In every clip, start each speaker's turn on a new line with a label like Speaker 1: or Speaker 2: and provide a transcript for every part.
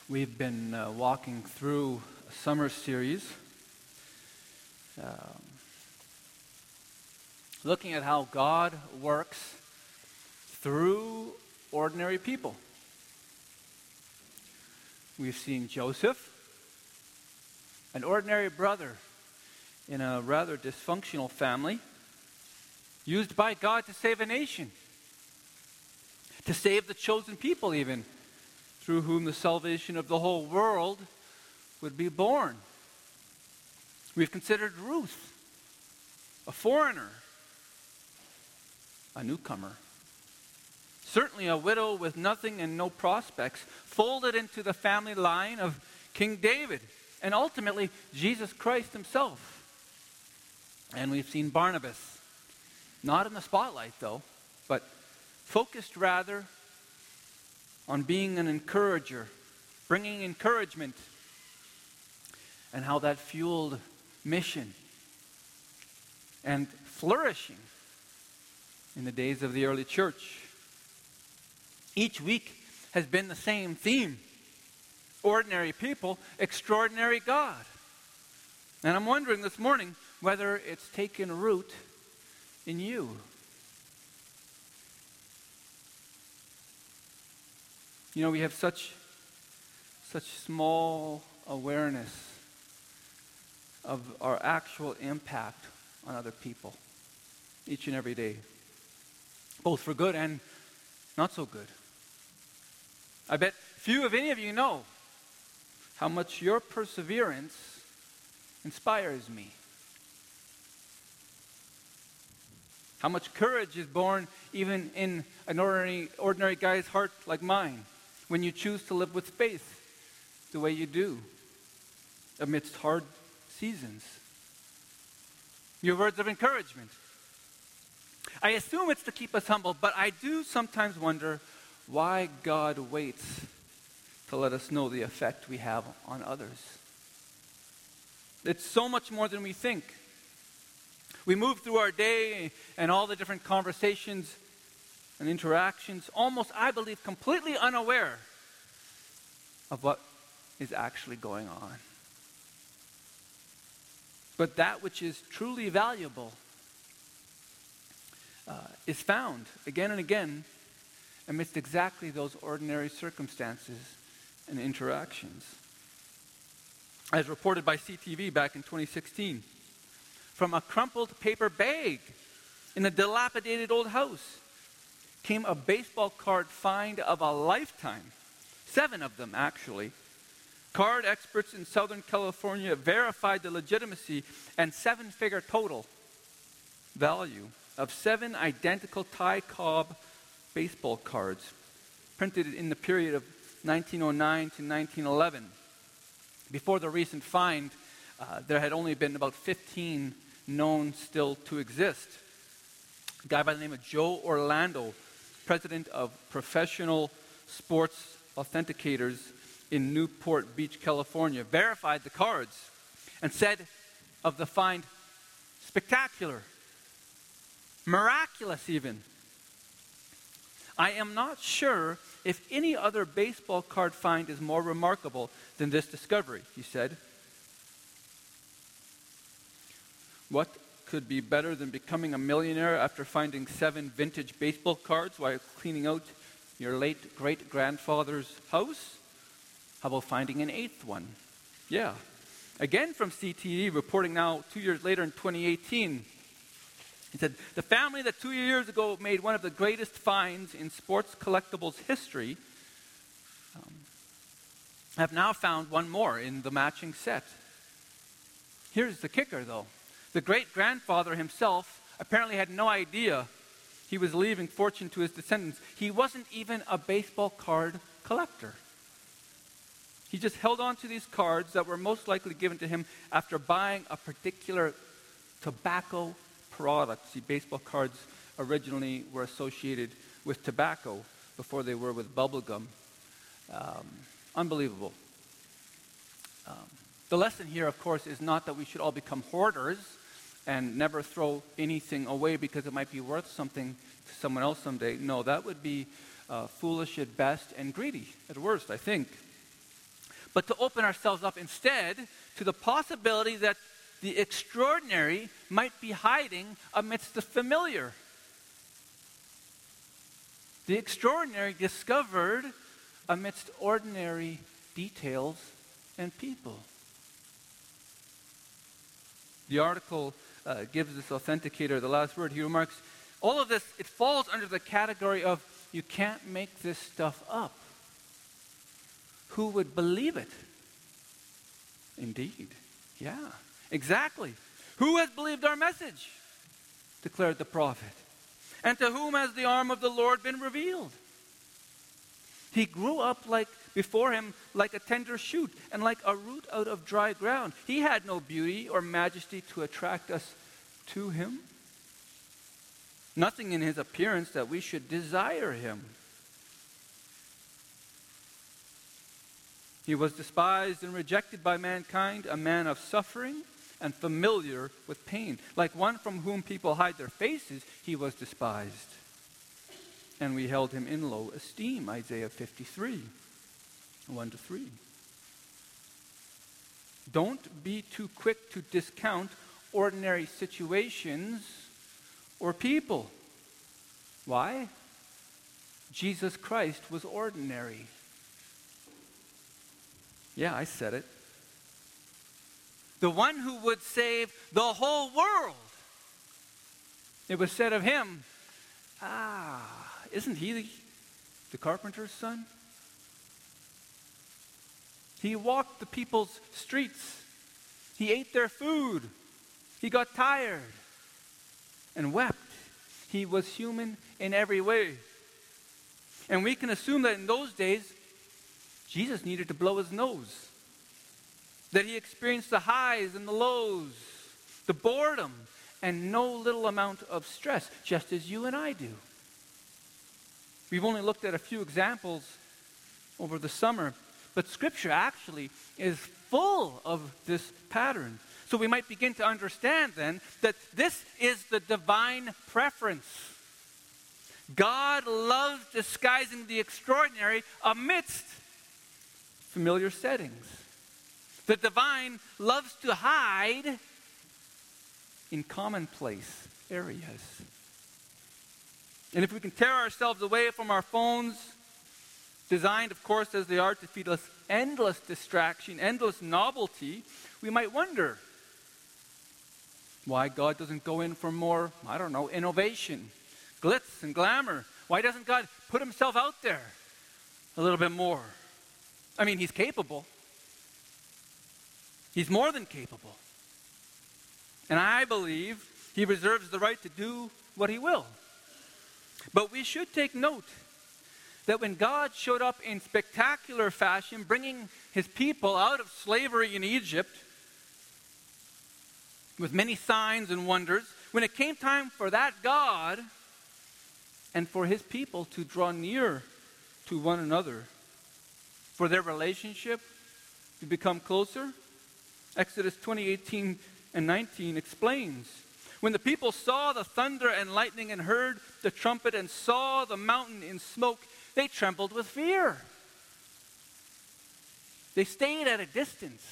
Speaker 1: We've been walking through a summer series looking at how God works through ordinary people. We've seen Joseph, an ordinary brother in a rather dysfunctional family, used by God to save a nation, to save the chosen people even, through whom the salvation of the whole world would be born. We've considered Ruth, a foreigner, a newcomer, certainly a widow with nothing and no prospects, folded into the family line of King David, and ultimately Jesus Christ himself. And we've seen Barnabas, not in the spotlight though, but focused rather on being an encourager, bringing encouragement, and how that fueled mission and flourishing in the days of the early church. Each week has been the same theme: ordinary people, extraordinary God. And I'm wondering this morning whether it's taken root in you. You know, we have such small awareness of our actual impact on other people each and every day, both for good and not so good. I bet few, if any of you, know how much your perseverance inspires me. How much courage is born even in an ordinary guy's heart like mine, when you choose to live with faith the way you do amidst hard seasons. Your words of encouragement. I assume it's to keep us humble, but I do sometimes wonder why God waits to let us know the effect we have on others. It's so much more than we think. We move through our day and all the different conversations and interactions, almost, I believe, completely unaware of what is actually going on. But that which is truly valuable is found again and again amidst exactly those ordinary circumstances and interactions. As reported by CTV back in 2016, from a crumpled paper bag in a dilapidated old house came a baseball card find of a lifetime. 7 of them, actually. Card experts in Southern California verified the legitimacy and 7-figure total value of 7 identical Ty Cobb baseball cards printed in the period of 1909 to 1911. Before the recent find, there had only been about 15 known still to exist. A guy by the name of Joe Orlando, president of Professional Sports Authenticators in Newport Beach, California, verified the cards and said of the find, spectacular, miraculous even. I am not sure if any other baseball card find is more remarkable than this discovery, he said. What could be better than becoming a millionaire after finding 7 vintage baseball cards while cleaning out your late great-grandfather's house? How about finding an 8th one? Yeah. Again from CTV, reporting now 2 years later in 2018. He said, the family that 2 years ago made one of the greatest finds in sports collectibles history have now found one more in the matching set. Here's the kicker, though. The great-grandfather himself apparently had no idea he was leaving fortune to his descendants. He wasn't even a baseball card collector. He just held on to these cards that were most likely given to him after buying a particular tobacco product. See, baseball cards originally were associated with tobacco before they were with bubble gum. Unbelievable. The lesson here, of course, is not that we should all become hoarders and never throw anything away because it might be worth something to someone else someday. No, that would be foolish at best and greedy at worst, I think. but to open ourselves up instead to the possibility that the extraordinary might be hiding amidst the familiar. The extraordinary discovered amidst ordinary details and people. The article gives this authenticator the last word. He remarks, all of this, it falls under the category of you can't make this stuff up. Who would believe it? Indeed. Yeah, exactly. Who has believed our message? Declared the prophet. And to whom has the arm of the Lord been revealed? He grew up before him like a tender shoot and like a root out of dry ground. He had no beauty or majesty to attract us to him. Nothing in his appearance that we should desire him. He was despised and rejected by mankind, a man of suffering and familiar with pain. Like one from whom people hide their faces, he was despised. And we held him in low esteem, Isaiah 53, 1-3. Don't be too quick to discount ordinary situations or people. Why? Jesus Christ was ordinary. Yeah, I said it. The one who would save the whole world. It was said of him, isn't he the carpenter's son? He walked the people's streets. He ate their food. He got tired and wept. He was human in every way. And we can assume that in those days, Jesus needed to blow his nose. That he experienced the highs and the lows, the boredom, and no little amount of stress, just as you and I do. We've only looked at a few examples over the summer, but Scripture actually is full of this pattern. So we might begin to understand then that this is the divine preference. God loves disguising the extraordinary amidst familiar settings. The divine loves to hide in commonplace areas. And if we can tear ourselves away from our phones, designed, of course, as they are to feed us endless distraction, endless novelty, we might wonder why God doesn't go in for more, innovation, glitz and glamour. Why doesn't God put himself out there a little bit more? I mean, he's capable. He's more than capable. And I believe he reserves the right to do what he will. But we should take note that when God showed up in spectacular fashion, bringing his people out of slavery in Egypt with many signs and wonders, when it came time for that God and for his people to draw near to one another, for their relationship to become closer, Exodus 20:18 and 19 explains, when the people saw the thunder and lightning and heard the trumpet and saw the mountain in smoke, they trembled with fear. They stayed at a distance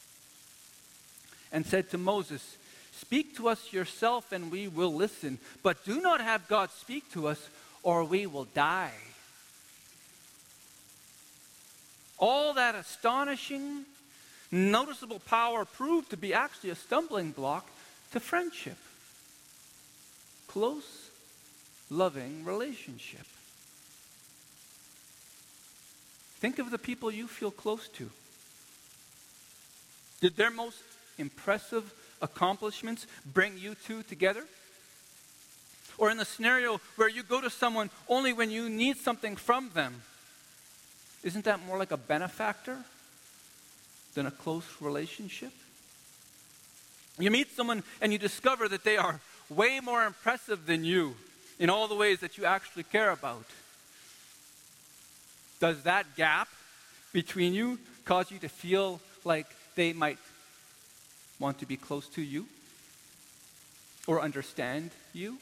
Speaker 1: and said to Moses, "Speak to us yourself and we will listen, but do not have God speak to us or we will die." All that astonishing, noticeable power proved to be actually a stumbling block to friendship. Close, loving relationship. Think of the people you feel close to. Did their most impressive accomplishments bring you two together? Or in the scenario where you go to someone only when you need something from them, isn't that more like a benefactor than a close relationship? You meet someone and you discover that they are way more impressive than you in all the ways that you actually care about. Does that gap between you cause you to feel like they might want to be close to you or understand you?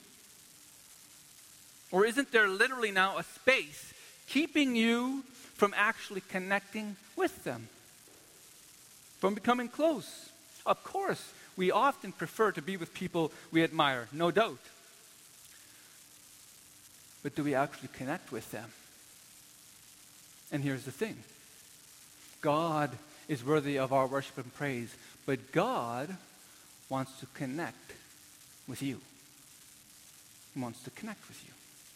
Speaker 1: Or isn't there literally now a space keeping you from actually connecting with them? from becoming close. Of course, we often prefer to be with people we admire, no doubt. But do we actually connect with them? And here's the thing. God is worthy of our worship and praise, but God wants to connect with you. He wants to connect with you.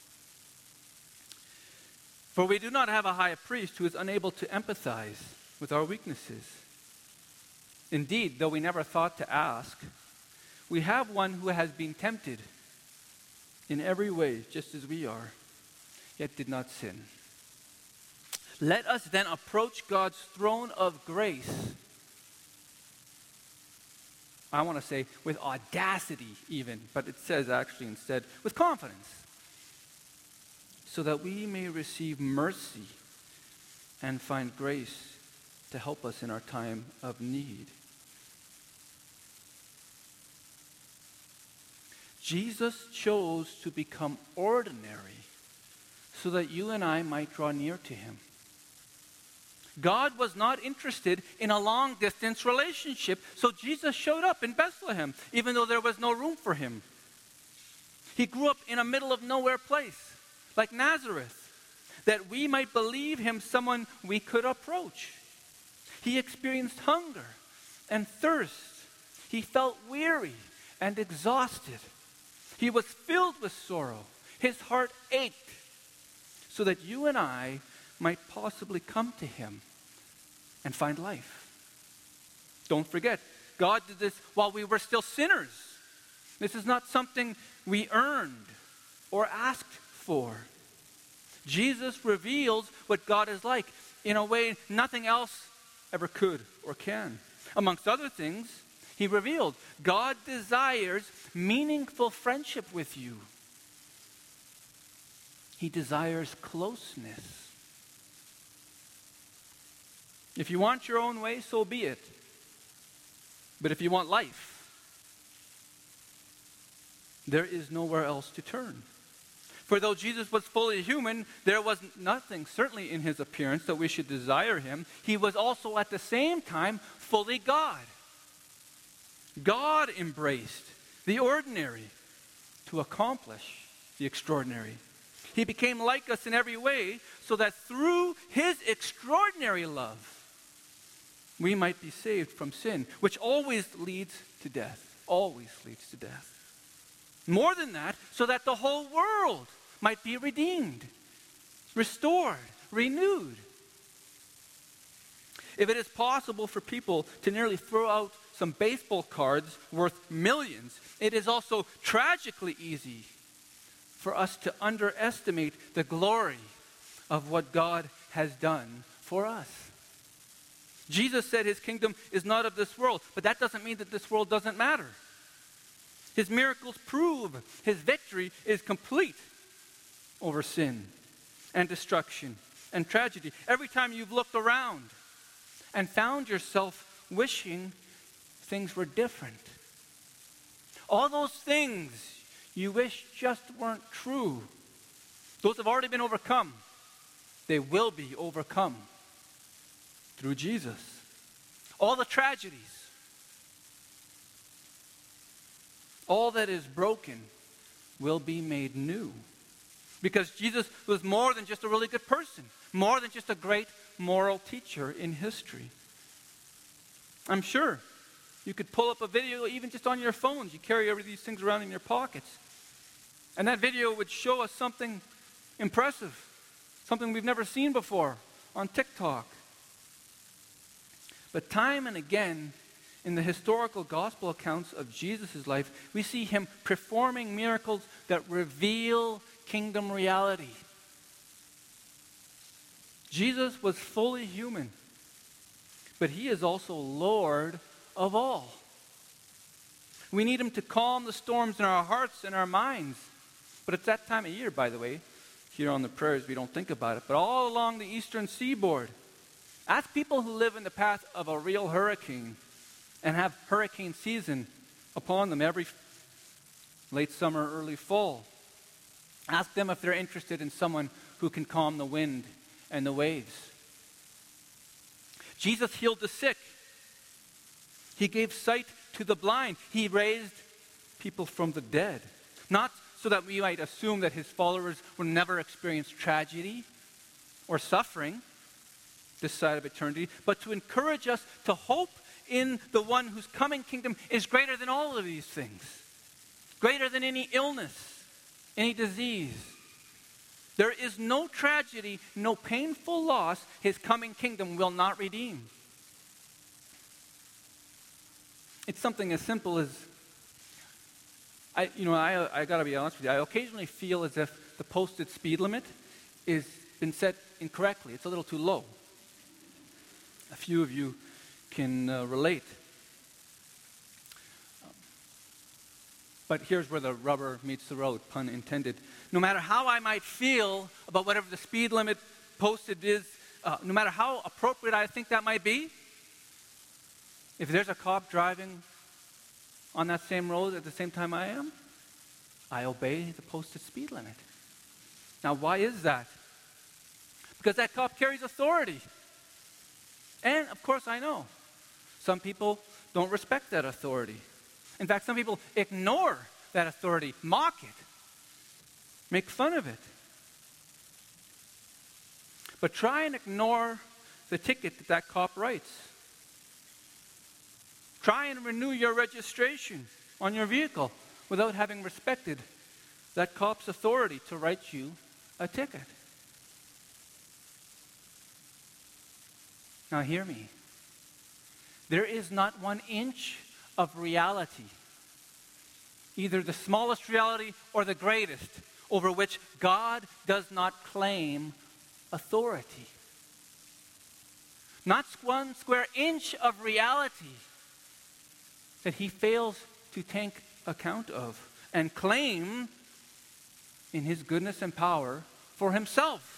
Speaker 1: For we do not have a high priest who is unable to empathize with our weaknesses. Indeed, though we never thought to ask, we have one who has been tempted in every way, just as we are, yet did not sin. Let us then approach God's throne of grace, I want to say with audacity even, but it says actually instead with confidence, so that we may receive mercy and find grace to help us in our time of need. Jesus chose to become ordinary so that you and I might draw near to him. God was not interested in a long-distance relationship, so Jesus showed up in Bethlehem, even though there was no room for him. He grew up in a middle-of-nowhere place, like Nazareth, that we might believe him someone we could approach. He experienced hunger and thirst. He felt weary and exhausted. He was filled with sorrow. His heart ached, so that you and I might possibly come to him and find life. Don't forget, God did this while we were still sinners. This is not something we earned or asked for. Jesus reveals what God is like in a way nothing else ever could or can. Amongst other things, he revealed God desires meaningful friendship with you. He desires closeness. If you want your own way, so be it. But if you want life, there is nowhere else to turn. For though Jesus was fully human, there was nothing, certainly in his appearance, that we should desire him. He was also at the same time fully God. God embraced the ordinary to accomplish the extraordinary. He became like us in every way so that through his extraordinary love, we might be saved from sin, which always leads to death. Always leads to death. More than that, so that the whole world might be redeemed, restored, renewed. If it is possible for people to nearly throw out some baseball cards worth millions, it is also tragically easy for us to underestimate the glory of what God has done for us. Jesus said his kingdom is not of this world, but that doesn't mean that this world doesn't matter. His miracles prove his victory is complete over sin and destruction and tragedy. Every time you've looked around and found yourself wishing things were different, all those things you wish just weren't true, those have already been overcome. They will be overcome through Jesus. All the tragedies, all that is broken will be made new. Because Jesus was more than just a really good person, more than just a great moral teacher in history. I'm sure you could pull up a video even just on your phones. You carry every these things around in your pockets. And that video would show us something impressive, something we've never seen before on TikTok. But time and again, in the historical gospel accounts of Jesus' life, we see him performing miracles that reveal kingdom reality. Jesus was fully human, but he is also Lord of all. We need him to calm the storms in our hearts and our minds. But it's that time of year, by the way. Here on the prairies, we don't think about it. But all along the eastern seaboard, ask people who live in the path of a real hurricane and have hurricane season upon them every late summer, early fall. Ask them if they're interested in someone who can calm the wind and the waves. Jesus healed the sick. He gave sight to the blind. He raised people from the dead. Not so that we might assume that his followers will never experience tragedy or suffering this side of eternity, but to encourage us to hope in the one whose coming kingdom is greater than all of these things, greater than any illness, any disease. There is no tragedy, no painful loss his coming kingdom will not redeem. It's something as simple as, I got to be honest with you, I occasionally feel as if the posted speed limit has been set incorrectly. It's a little too low. A few of you can relate. But here's where the rubber meets the road, pun intended. No matter how I might feel about whatever the speed limit posted is, no matter how appropriate I think that might be, if there's a cop driving on that same road at the same time I am, I obey the posted speed limit. Now, why is that? Because that cop carries authority. And, of course, I know some people don't respect that authority. In fact, some people ignore that authority, mock it, make fun of it. But try and ignore the ticket that cop writes. Try and renew your registration on your vehicle without having respected that cop's authority to write you a ticket. Now hear me. There is not 1 inch of reality, either the smallest reality or the greatest, over which God does not claim authority. Not 1 square inch of reality that he fails to take account of and claim in his goodness and power for himself.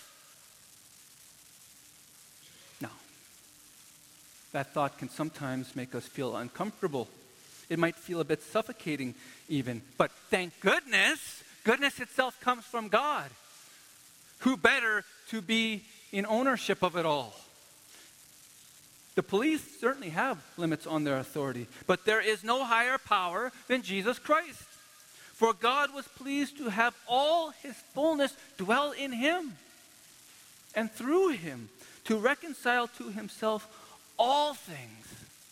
Speaker 1: Now, that thought can sometimes make us feel uncomfortable. It might feel a bit suffocating even. But thank goodness, goodness itself comes from God. Who better to be in ownership of it all? The police certainly have limits on their authority, but there is no higher power than Jesus Christ. For God was pleased to have all his fullness dwell in him, and through him to reconcile to himself all things,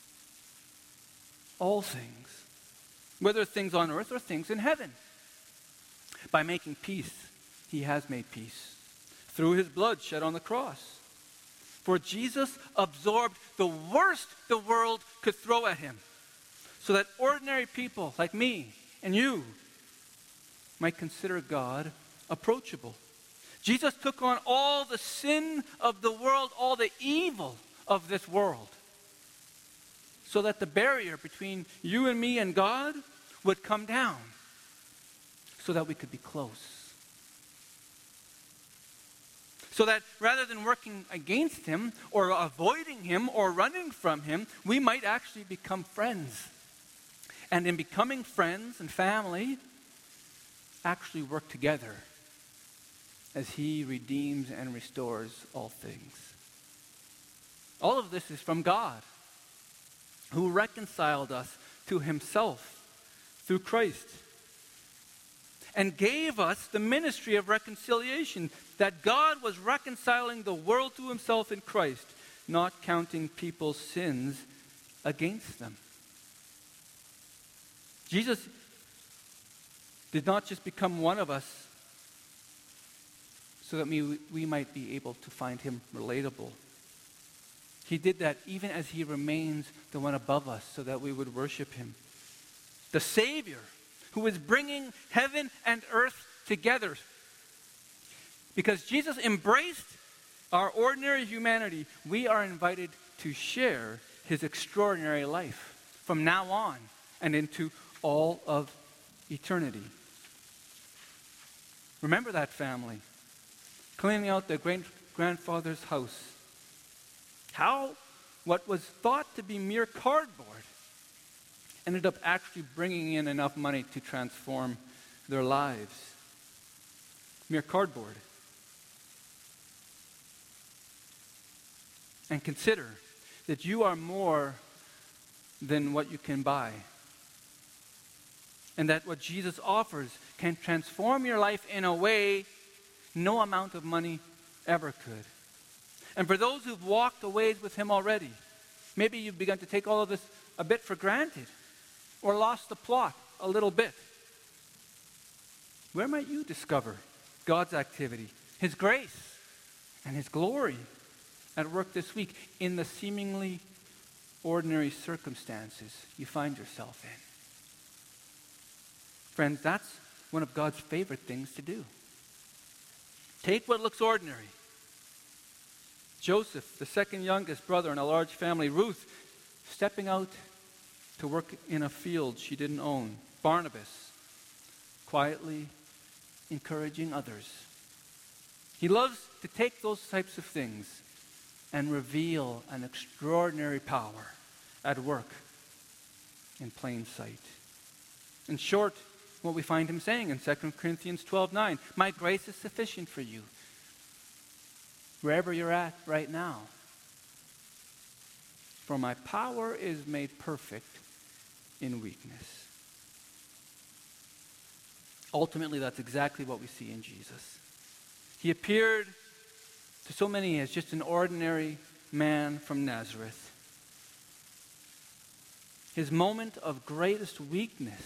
Speaker 1: whether things on earth or things in heaven. By making peace, he has made peace through his blood shed on the cross. For Jesus absorbed the worst the world could throw at him, so that ordinary people like me and you might consider God approachable. Jesus took on all the sin of the world, all the evil of this world, so that the barrier between you and me and God would come down, so that we could be close. So that rather than working against him or avoiding him or running from him, we might actually become friends. And in becoming friends and family, actually work together as he redeems and restores all things. All of this is from God, who reconciled us to himself through Christ and gave us the ministry of reconciliation, that God was reconciling the world to himself in Christ, not counting people's sins against them. Jesus did not just become one of us so that we might be able to find him relatable. He did that even as he remains the one above us, so that we would worship him. The Savior, who is bringing heaven and earth together. Because Jesus embraced our ordinary humanity, we are invited to share his extraordinary life from now on and into all of eternity. Remember that family cleaning out their great-grandfather's house. How what was thought to be mere cardboard ended up actually bringing in enough money to transform their lives. Mere cardboard. And consider that you are more than what you can buy. And that what Jesus offers can transform your life in a way no amount of money ever could. And for those who've walked a ways with him already, maybe you've begun to take all of this a bit for granted or lost the plot a little bit. Where might you discover God's activity, his grace, and his glory at work this week in the seemingly ordinary circumstances you find yourself in? Friends, that's one of God's favorite things to do. Take what looks ordinary. Joseph, the second youngest brother in a large family. Ruth, stepping out to work in a field she didn't own. Barnabas, quietly encouraging others. He loves to take those types of things and reveal an extraordinary power at work in plain sight. In short, what we find him saying in 2 Corinthians 12:9, my grace is sufficient for you, wherever you're at right now. For my power is made perfect in weakness. Ultimately, that's exactly what we see in Jesus. He appeared to so many as just an ordinary man from Nazareth. His moment of greatest weakness,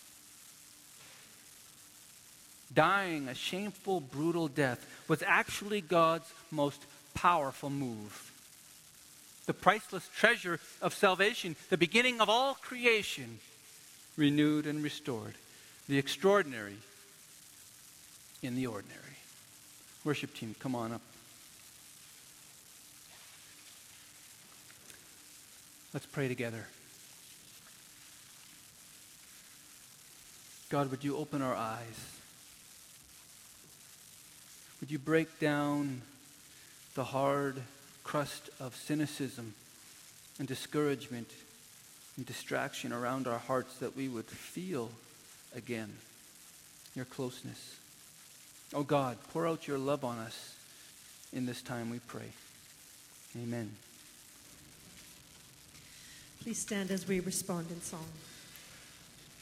Speaker 1: dying a shameful, brutal death, was actually God's most powerful move. The priceless treasure of salvation, the beginning of all creation, renewed and restored. The extraordinary in the ordinary. Worship team, come on up. Let's pray together. God, would you open our eyes? Would you break down the hard crust of cynicism and discouragement and distraction around our hearts, that we would feel again your closeness. Oh God, pour out your love on us in this time, we pray. Amen.
Speaker 2: Please stand as we respond in song.